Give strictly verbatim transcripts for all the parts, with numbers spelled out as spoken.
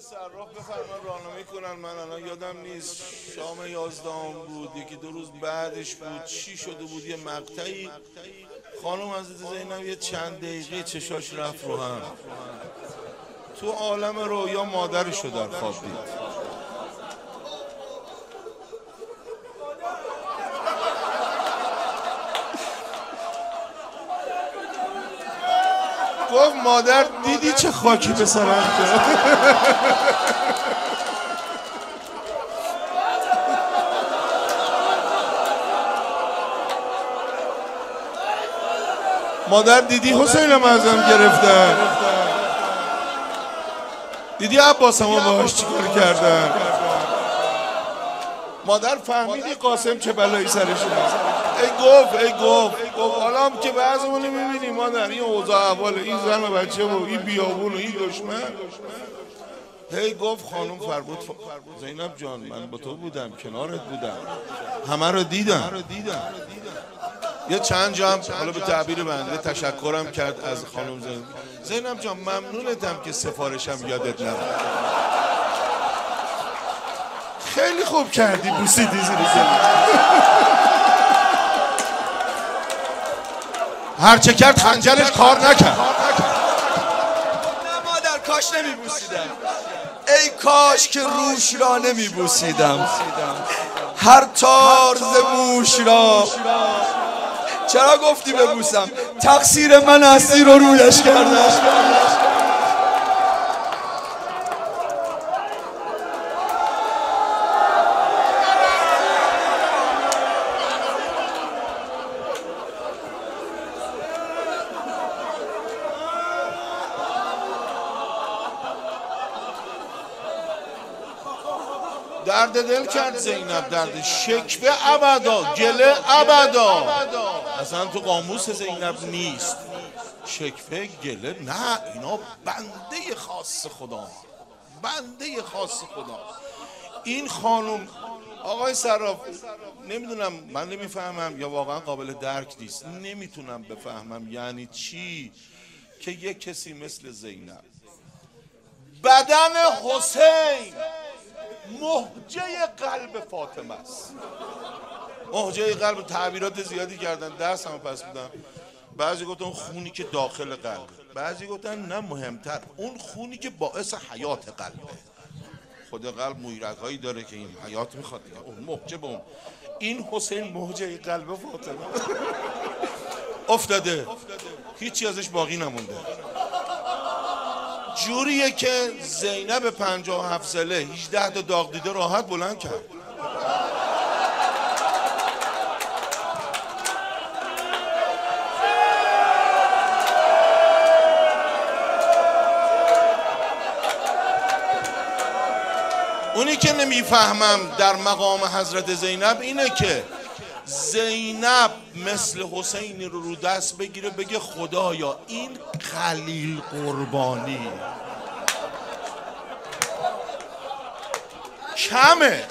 صراف بفرمایید راهنمایی کنن. من الان یادم نیست شام یازدهم بود، یکی دو روز بعدش بود، چی شده بود، یه مقطعی خانم حضرت زینب یه چند دقیقه چشاش رفت رو هم، تو عالم رویا مادرشو در خواب دید. گفت مادر دیدی چه خاکی به سرم کرد؟ مادر دیدی حسینم ازم گرفتن؟ دیدی عباسمو باهاش چیکار کردن؟ مادر فهمیدی قاسم چه بلایی سرش اومد؟ ای گفت ای گفت گفت حالا هم که بعضمون میبینی مادر این اوضاع احوال این زن و بچه و این بیابون و این دشمن. هی گفت خانم فرمود زینب جان من با تو بودم، کنارت بودم، همه رو دیدم. یه چند جا هم حالا به تعبیر بنده تشکرم کرد از خانم زینب. زینب جان ممنونتم که سفارشم یادت نرفت. خیلی خوب کردی بوسیدی زیر هرچه کرد خنجرش کار نکرد. نه مادر کاش نمی بوسیدم، ای کاش که روش را نمی بوسیدم، هر تار ز موش را. چرا گفتی ببوسم؟ تقصیر من هستی رو رویش کردم. درد دل کرد زینب، درد شکوه ابدا، گله ابدا، اصلا تو قاموس زینب نیست شکوه گله، نه اینا بنده خاص خدا، بنده خاص خدا. این خانم آقای صراف نمیدونم، من نمیفهمم یا واقعا قابل درک نیست، نمیتونم بفهمم یعنی چی که یک کسی مثل زینب بدن حسین مهجه قلب فاطمه است. مهجه قلب تعبیرات زیادی کردن، دست هم پس بودم. بعضی گفتن خونی که داخل قلبه، بعضی گفتن نه مهمتر اون خونی که باعث حیات قلبه. خود قلب مویرگ هایی داره که این حیات میخواد دیگه، اون مهجه به اون. این حسین مهجه قلب فاطمه افتاده، هیچی ازش باقی نمونده. جوریه که زینب پنجاه و هفت ساله هجده تا داغ دیده راحت بلند کرد. اونی که نمیفهمم در مقام حضرت زینب اینه که زینب مثل حسینی رو رو دست بگیره بگه خدایا این خلیل قربانی کمه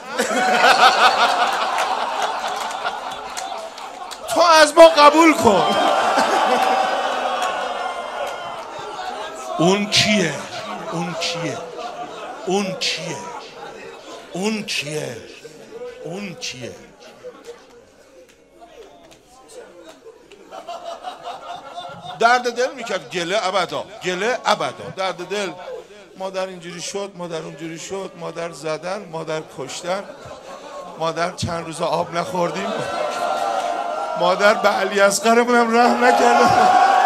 تو از ما قبول کن. اون کیه؟ اون کیه؟ اون کیه؟ اون کیه؟ اون کیه؟ درد دل میکرد، گله ابدا، گله ابدا، درد دل. مادر اینجوری شد، مادر اونجوری شد، مادر زدن، مادر کشتن، مادر چند روز آب نخوردیم، مادر به علی اصغرمون هم رحم نکردن.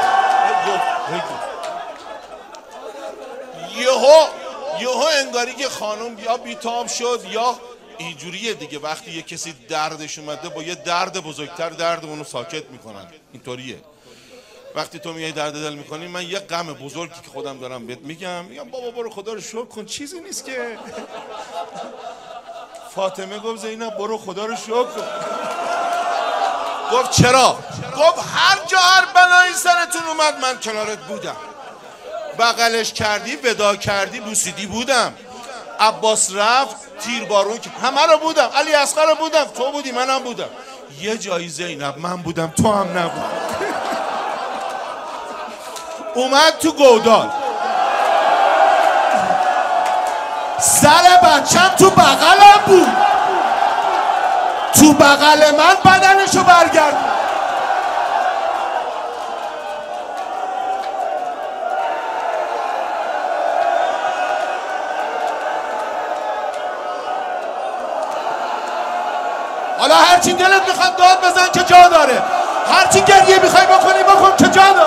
یهو یهو انگاری که خانم یا بیتاب شد یا اینجوریه دیگه، وقتی یه کسی دردش اومده با یه درد بزرگتر دردمونو ساکت میکنن، اینطوریه. وقتی تو میای درد دل میکنی، من یه غم بزرگی که خودم دارم بهت میگم، میگم بابا برو خدا رو شکر کن، چیزی نیست که. فاطمه گفت زینب برو خدا رو شکر کن. گفت چرا؟ گفت هر جا هر بلایی سرتون اومد من کنارت بودم، بغلش کردی، ودا کردی، بوسیدی بودم، عباس رفت تیربارون که همه رو بودم، علی اصغر رو بودم، تو بودی منم بودم، یه جایی زینب من بودم تو هم نبود. اومد تو گودال سر بچم تو بغلم بود، تو بغل من بدنشو برگرد. حالا هرچی دلت میخواد داد بزن که جا داره، هرچی گریه میخوای بکنی بکن که جا داره.